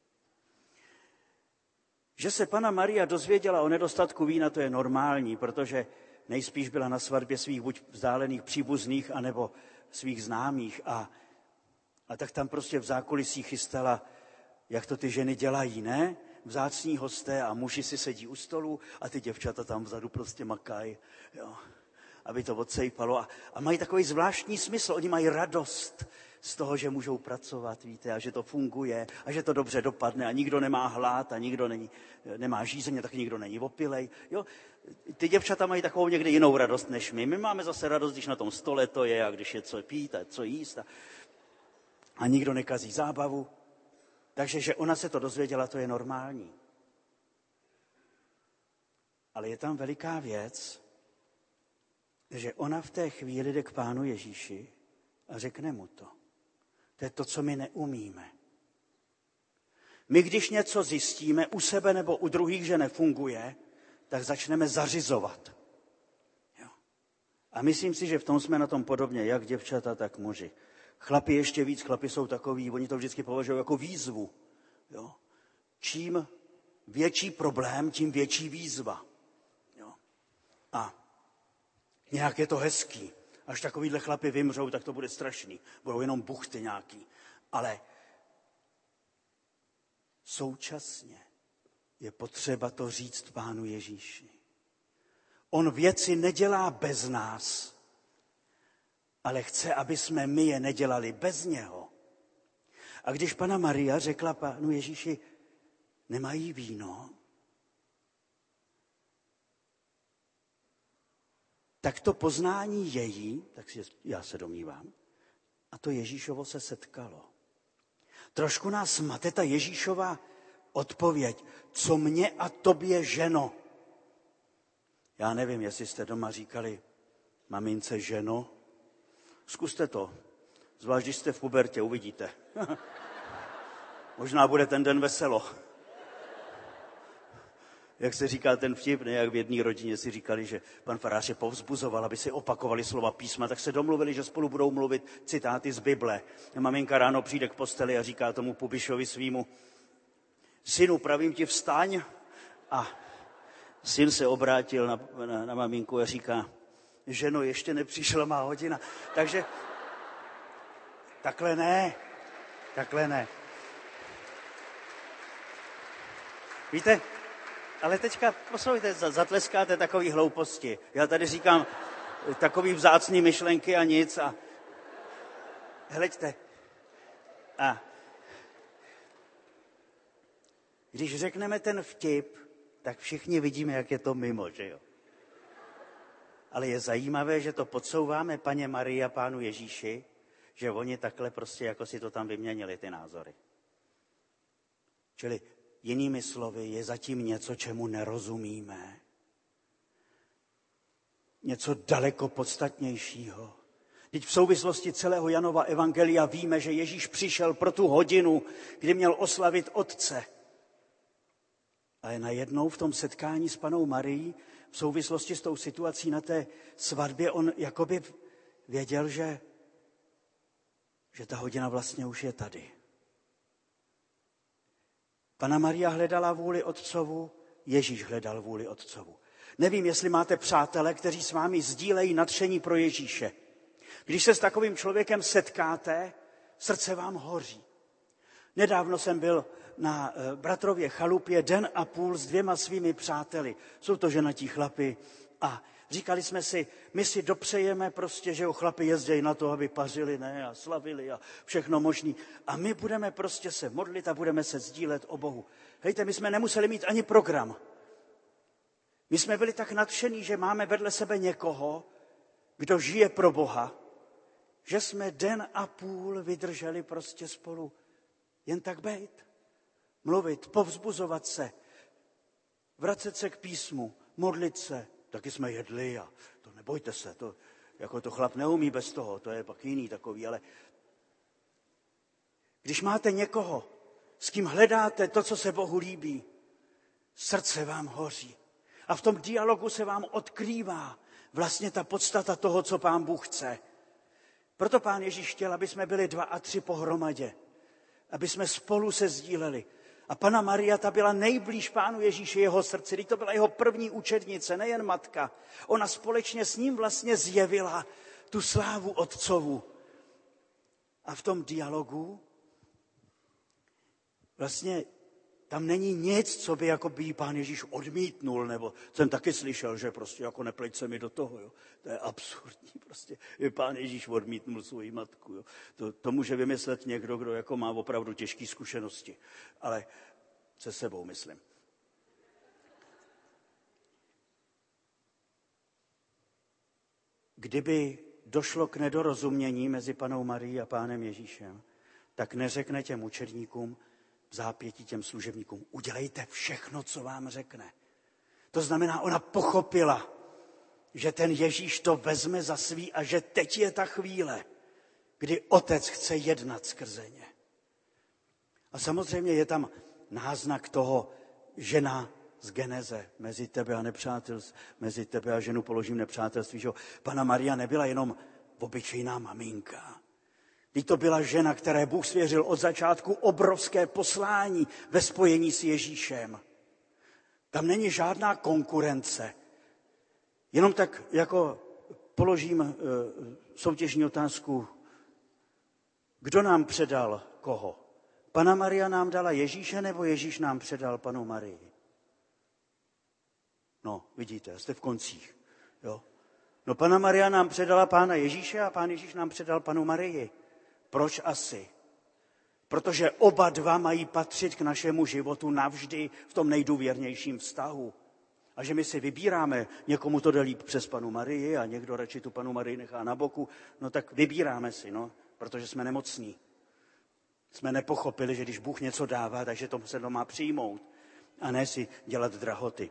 Že se Panna Maria dozvěděla o nedostatku vína, to je normální, protože nejspíš byla na svatbě svých buď vzdálených příbuzných, anebo svých známých a tak tam prostě v zákulisí chystala, jak to ty ženy dělají, ne? Vzácní hosté a muži si sedí u stolu a ty děvčata tam vzadu prostě makají, jo, aby to odsejpalo. A mají takový zvláštní smysl, oni mají radost z toho, že můžou pracovat, víte, a že to funguje a že to dobře dopadne a nikdo nemá hlad a nikdo nemá žízeň, tak nikdo není opilej. Jo? ty děvčata mají takovou někdy jinou radost než my. My máme zase radost, když na tom stole to je a když je co pít a co jíst a nikdo nekazí zábavu. Takže, že ona se to dozvěděla, to je normální. Ale je tam veliká věc, že ona v té chvíli jde k Pánu Ježíši a řekne mu to. To je to, co my neumíme. My, když něco zjistíme u sebe nebo u druhých, že nefunguje, tak začneme zařizovat. Jo. A myslím si, že v tom jsme na tom podobně, jak děvčata, tak muži. Chlapi ještě víc, chlapi jsou takový, oni to vždycky považují jako výzvu. Jo. Čím větší problém, tím větší výzva. Jo. A nějak je to hezký. Až takovýhle chlapi vymřou, tak to bude strašný. Budou jenom buchty nějaký. Ale současně je potřeba to říct Pánu Ježíši. On věci nedělá bez nás, ale chce, aby jsme my je nedělali bez něho. A když Panna Maria řekla Pánu Ježíši, nemají víno, tak to poznání její, tak já se domnívám, a to Ježíšovo se setkalo. Trošku nás mate ta Ježíšova odpověď, co mě a tobě, ženo. Já nevím, jestli jste doma říkali mamince ženo. Zkuste to, zvlášť když jste v pubertě, uvidíte. Možná bude ten den veselo. Jak se říká ten vtip, ne? Jak v jedné rodině si říkali, že pan farář je povzbuzoval, aby si opakovali slova písma, tak se domluvili, že spolu budou mluvit citáty z Bible. A maminka ráno přijde k posteli a říká tomu Pubišovi svýmu, synu, pravím ti, vstaň. A syn se obrátil na maminku a říká, ženo, ještě nepřišla má hodina. Takže takhle ne. Víte, ale teďka, poslouchejte, zatleskáte takový hlouposti. Já tady říkám takový vzácný myšlenky a nic a hleďte. A když řekneme ten vtip, tak všichni vidíme, jak je to mimo, že jo? Ale je zajímavé, že to podsouváme Panně Marii a Pánu Ježíši, že oni takhle prostě jako si to tam vyměnili, ty názory. Čili jinými slovy, je zatím něco, čemu nerozumíme. Něco daleko podstatnějšího. Vždyť v souvislosti celého Janova evangelia víme, že Ježíš přišel pro tu hodinu, kdy měl oslavit Otce. Ale najednou v tom setkání s Pannou Marií, v souvislosti s tou situací na té svatbě, on jakoby věděl, že ta hodina vlastně už je tady. Panna Maria hledala vůli Otcovu, Ježíš hledal vůli Otcovu. Nevím, jestli máte přátele, kteří s vámi sdílejí nadšení pro Ježíše. Když se s takovým člověkem setkáte, srdce vám hoří. Nedávno jsem byl na bratrově chalupě 1,5 den s 2 svými přáteli. Jsou to ženatí chlapi a říkali jsme si, my si dopřejeme prostě, že chlapi jezdějí na to, aby pařili, ne, a slavili a všechno možný. A my budeme prostě se modlit a budeme se sdílet o Bohu. Hejte, my jsme nemuseli mít ani program. My jsme byli tak nadšení, že máme vedle sebe někoho, kdo žije pro Boha, že jsme 1,5 dne vydrželi prostě spolu jen tak bejt. Mluvit, povzbuzovat se, vracet se k písmu, modlit se. Taky jsme jedli a to nebojte se, to, jako to chlap neumí bez toho, to je pak jiný takový, ale když máte někoho, s kým hledáte to, co se Bohu líbí, srdce vám hoří. A v tom dialogu se vám odkrývá vlastně ta podstata toho, co Pán Bůh chce. Proto Pán Ježíš chtěl, aby jsme byli 2 a 3 pohromadě, aby jsme spolu se sdíleli. A Panna Maria, ta byla nejblíž Pánu Ježíši, jeho srdci. Teď to byla jeho první učednice, nejen matka. Ona společně s ním vlastně zjevila tu slávu Otcovu. A v tom dialogu vlastně tam není nic, co by jako by Pán Ježíš odmítnul, nebo jsem taky slyšel, že prostě jako nepleť se mi do toho. Jo. To je absurdní prostě. Pán Ježíš odmítnul svoji matku. Jo. To může vymyslet někdo, kdo jako má opravdu těžké zkušenosti. Ale se sebou myslím. kdyby došlo k nedorozumění mezi panou Marií a pánem Ježíšem, tak neřekne těm učedníkům v zápětí těm služebníkům, udělejte všechno, co vám řekne. To znamená, ona pochopila, že ten Ježíš to vezme za svý a že teď je ta chvíle, kdy otec chce jednat skrze ně. A samozřejmě je tam náznak toho, žena z Geneze, mezi tebe a ženu položím nepřátelství. Že? Panna Maria nebyla jenom obyčejná maminka. Vždyť to byla žena, které Bůh svěřil od začátku obrovské poslání ve spojení s Ježíšem. Tam není žádná konkurence. Jenom tak jako položím soutěžní otázku, kdo nám předal koho? Panna Maria nám dala Ježíše, nebo Ježíš nám předal panu Marii? No, vidíte, jste v koncích. Jo? No, Panna Maria nám předala pána Ježíše a pán Ježíš nám předal panu Marii. Proč asi? Protože oba dva mají patřit k našemu životu navždy v tom nejdůvěrnějším vztahu. A že my si vybíráme, někomu to jde líp přes panu Marii a někdo radši tu panu Marii nechá na boku, no tak vybíráme si, protože jsme nemocní. Jsme nepochopili, že když Bůh něco dává, takže to se to má přijmout a ne si dělat drahoty.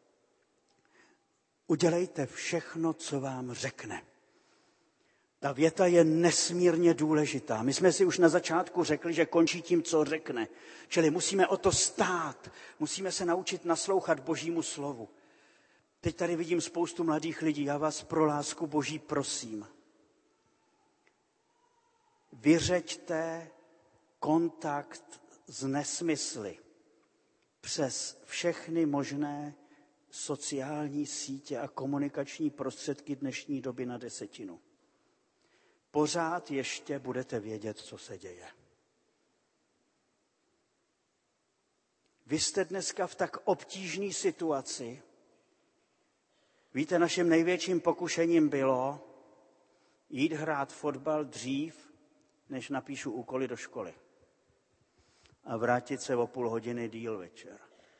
Udělejte všechno, co vám řekne. Ta věta je nesmírně důležitá. My jsme si už na začátku řekli, že končí tím, co řekne. Čili musíme o to stát, musíme se naučit naslouchat Božímu slovu. Teď tady vidím spoustu mladých lidí, já vás pro lásku Boží prosím. Vyřeďte kontakt s nesmysly přes všechny možné sociální sítě a komunikační prostředky dnešní doby na 10. Pořád ještě budete vědět, co se děje. Vy jste dneska v tak obtížné situaci. Víte, naším největším pokušením bylo jít hrát fotbal dřív, než napíšu úkoly do školy. A vrátit se o půl hodiny díl večer.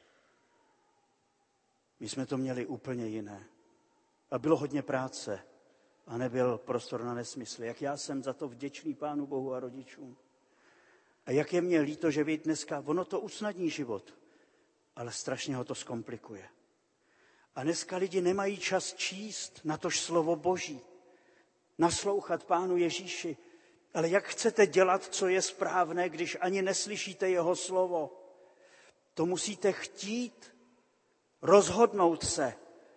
My jsme to měli úplně jiné. A bylo hodně práce. A nebyl prostor na nesmysly. Jak já jsem za to vděčný Pánu Bohu a rodičům. A jak je mně líto, že vy dneska, ono to usnadní život, ale strašně ho to zkomplikuje. A dneska lidi nemají čas číst natož slovo Boží, naslouchat Pánu Ježíši. Ale jak chcete dělat, co je správné, když ani neslyšíte jeho slovo? To musíte chtít, rozhodnout se.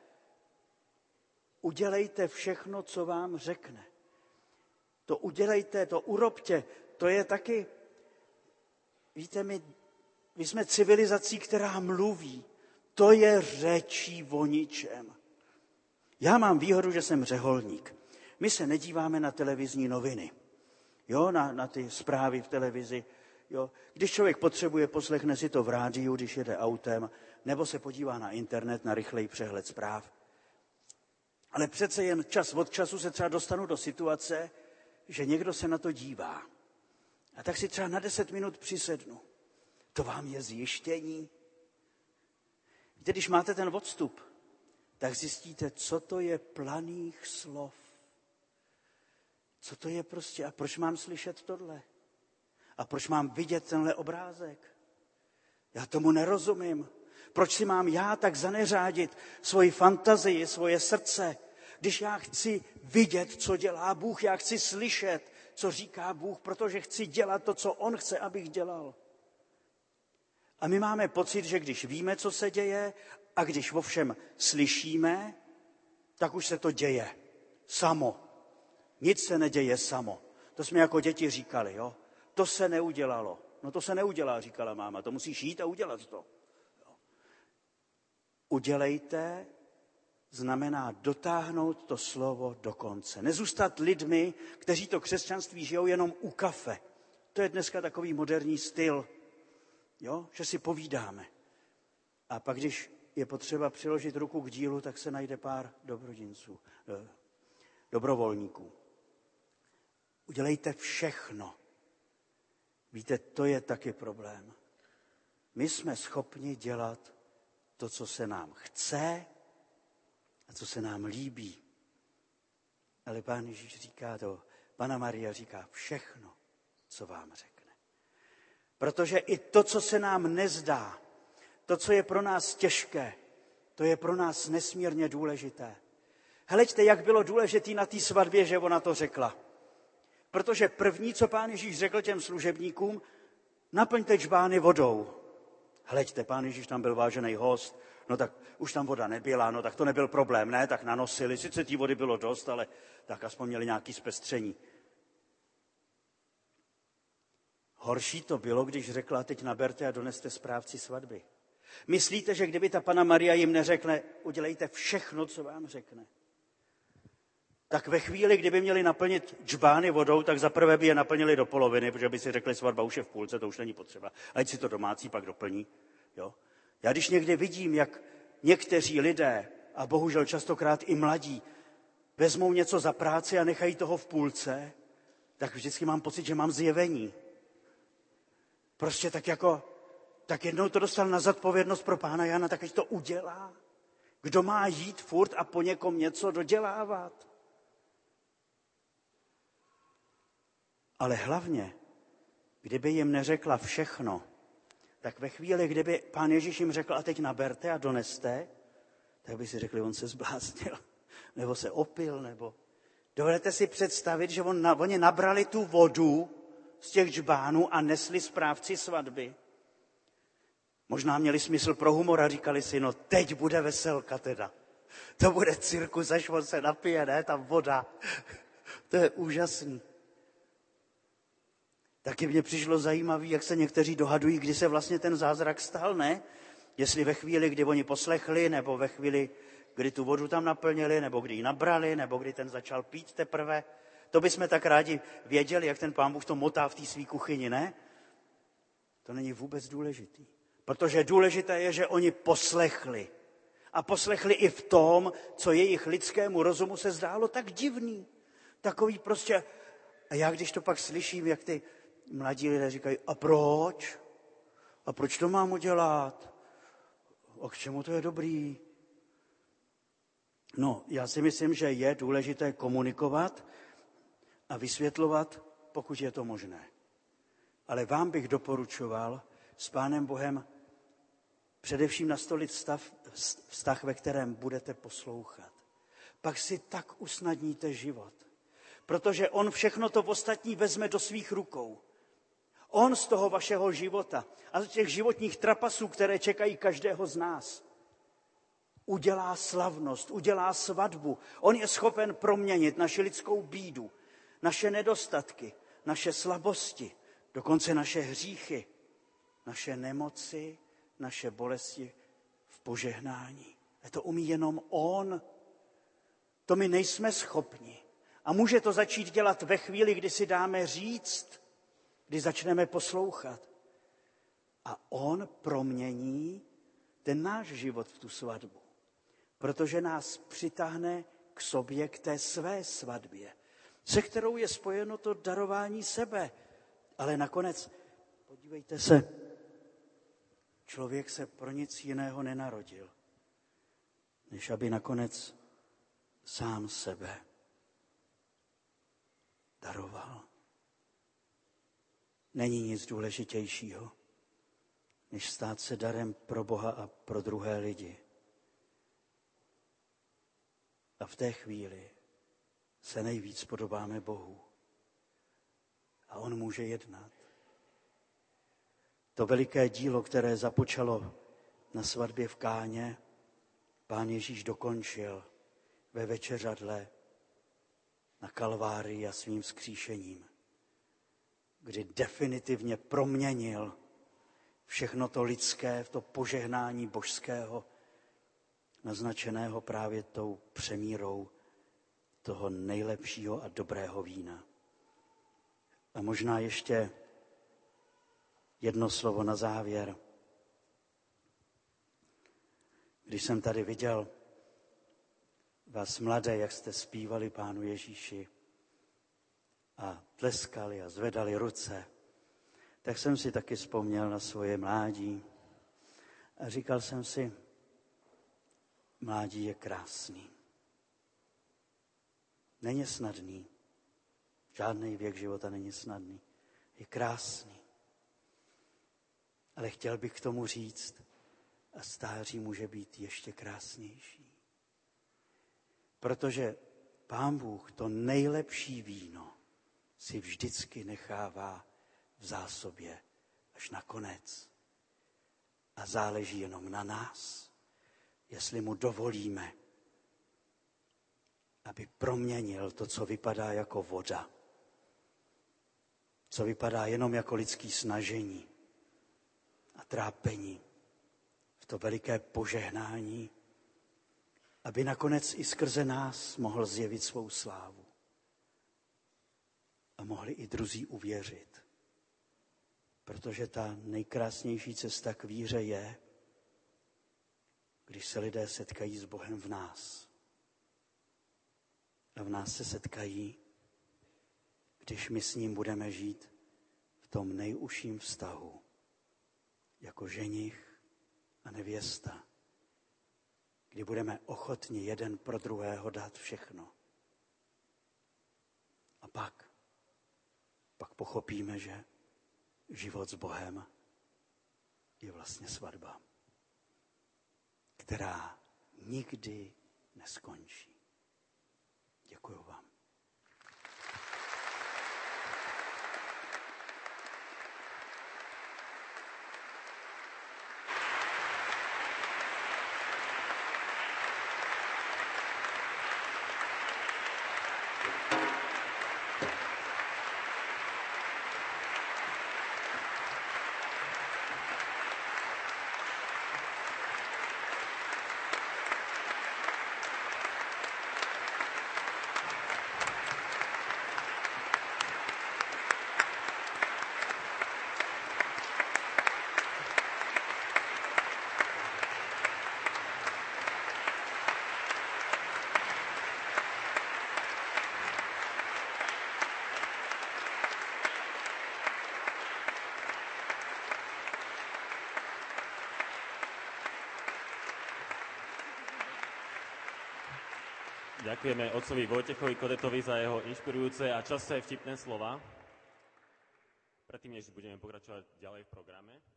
Udělejte všechno, co vám řekne. To udělejte, to urobte, to je taky, víte, my jsme civilizací, která mluví. To je řečí o ničem. Já mám výhodu, že jsem řeholník. My se nedíváme na televizní noviny, jo, na ty zprávy v televizi. Jo. Když člověk potřebuje, poslechne si to v rádiu, když jede autem, nebo se podívá na internet, na rychlej přehled zpráv. Ale přece jen čas od času se třeba dostanu do situace, že někdo se na to dívá. A tak si třeba na 10 minut přisednu. To vám je zjištění. Víte, když máte ten odstup, tak zjistíte, co to je planých slov. Co to je prostě a proč mám slyšet tohle? A proč mám vidět tenhle obrázek? Já tomu nerozumím. Proč si mám já tak zaneřádit svoji fantazii, svoje srdce, když já chci vidět, co dělá Bůh, já chci slyšet, co říká Bůh, protože chci dělat to, co on chce, abych dělal. A my máme pocit, že když víme, co se děje, a když ovšem slyšíme, tak už se to děje samo. Nic se neděje samo. To jsme jako děti říkali, jo? To se neudělalo. No to se neudělá, říkala máma, to musíš jít a udělat to. Jo. Udělejte znamená dotáhnout to slovo do konce. Nezůstat lidmi, kteří to křesťanství žijou jenom u kafe. To je dneska takový moderní styl, jo? Že si povídáme. A pak, když je potřeba přiložit ruku k dílu, tak se najde pár dobrovolníků. Udělejte všechno. Víte, to je taky problém. My jsme schopni dělat to, co se nám chce a co se nám líbí. Ale Pán Ježíš říká to, Panna Maria říká všechno, co vám řekne. Protože i to, co se nám nezdá, to, co je pro nás těžké, to je pro nás nesmírně důležité. Hleďte, jak bylo důležité na té svatbě, že ona to řekla. Protože první, co Pán Ježíš řekl těm služebníkům, naplňte džbány vodou. Hleďte, Pán Ježíš tam byl vážený host, no tak už tam voda nebyla, no tak to nebyl problém, ne? Tak nanosili, sice té vody bylo dost, ale tak aspoň měli nějaké zpestření. Horší to bylo, když řekla, teď naberte a doneste správci svatby. Myslíte, že kdyby ta Panna Maria jim neřekne, udělejte všechno, co vám řekne, tak ve chvíli, kdyby měli naplnit džbány vodou, tak zaprvé by je naplnili do poloviny, protože by si řekli, svatba už je v půlce, to už není potřeba. Ať si to domácí pak doplní. Jo? Já když někdy vidím, jak někteří lidé, a bohužel častokrát i mladí, vezmou něco za práci a nechají toho v půlce, tak vždycky mám pocit, že mám zjevení. Prostě tak jednou to dostal na zodpovědnost pro Pána Jana, tak ať to udělá. Kdo má jít furt a po někom něco dodělávat? Ale hlavně, kdyby jim neřekla všechno, tak ve chvíli, kdyby Pán Ježíš jim řekl, a teď naberte a doneste, tak by si řekli, on se zbláznil, nebo se opil, nebo... Dovedete si představit, že oni nabrali tu vodu z těch džbánů a nesli správci svatby. Možná měli smysl pro humor a říkali si, no teď bude veselka teda. To bude cirkus, až on se napije, ne, ta voda. To je úžasný. Taky mně přišlo zajímavé, jak se někteří dohadují, kdy se vlastně ten zázrak stal, ne? Jestli ve chvíli, kdy oni poslechli, nebo ve chvíli, kdy tu vodu tam naplnili, nebo kdy ji nabrali, nebo kdy ten začal pít teprve. To bychom tak rádi věděli, jak ten Pán Bůh to motá v té své kuchyni, ne? To není vůbec důležitý. Protože důležité je, že oni poslechli. A poslechli i v tom, co jejich lidskému rozumu se zdálo tak divný. Takový prostě... A já když to pak slyším, jak ty mladí lidé říkají, a proč? A proč to mám udělat? A k čemu to je dobrý? No, já si myslím, že je důležité komunikovat a vysvětlovat, pokud je to možné. Ale vám bych doporučoval s Pánem Bohem především nastolit vztah, ve kterém budete poslouchat. Pak si tak usnadníte život. Protože on všechno to ostatní vezme do svých rukou. On z toho vašeho života a z těch životních trapasů, které čekají každého z nás, udělá slavnost, udělá svatbu. On je schopen proměnit naši lidskou bídu, naše nedostatky, naše slabosti, dokonce naše hříchy, naše nemoci, naše bolesti v požehnání. A to umí jenom on. To my nejsme schopni. A může to začít dělat ve chvíli, kdy si dáme říct, kdy začneme poslouchat. A on promění ten náš život v tu svatbu. Protože nás přitáhne k sobě, k té své svatbě, se kterou je spojeno to darování sebe. Ale nakonec, podívejte se, člověk se pro nic jiného nenarodil, než aby nakonec sám sebe daroval. Není nic důležitějšího, než stát se darem pro Boha a pro druhé lidi. A v té chvíli se nejvíc podobáme Bohu. A on může jednat. To veliké dílo, které započalo na svatbě v Káně, Pán Ježíš dokončil ve večeřadle na Kalvárii a svým vzkříšením, kdy definitivně proměnil všechno to lidské v to požehnání božského, naznačeného právě tou přemírou toho nejlepšího a dobrého vína. A možná ještě jedno slovo na závěr. Když jsem tady viděl vás mladé, jak jste zpívali Pánu Ježíši a tleskali a zvedali ruce, tak jsem si taky vzpomněl na svoje mládí a říkal jsem si, mládí je krásný. Není snadný. Žádný věk života není snadný. Je krásný. Ale chtěl bych k tomu říct, a stáří může být ještě krásnější. Protože Pán Bůh to nejlepší víno si vždycky nechává v zásobě až na konec. A záleží jenom na nás, jestli mu dovolíme, aby proměnil to, co vypadá jako voda, co vypadá jenom jako lidský snažení a trápení, v to veliké požehnání, aby nakonec i skrze nás mohl zjevit svou slávu. A mohli i druzí uvěřit. Protože ta nejkrásnější cesta k víře je, když se lidé setkají s Bohem v nás. A v nás se setkají, když my s ním budeme žít v tom nejužším vztahu, jako ženich a nevěsta, kdy budeme ochotni jeden pro druhého dát všechno. A pak pochopíme, že život s Bohem je vlastně svatba, která nikdy neskončí. Děkuju vám.
Ďakujeme otcovi Vojtechovi Kodetovi za jeho inšpirujúce a časté vtipné slova. Predtým, než budeme pokračovať ďalej v programe.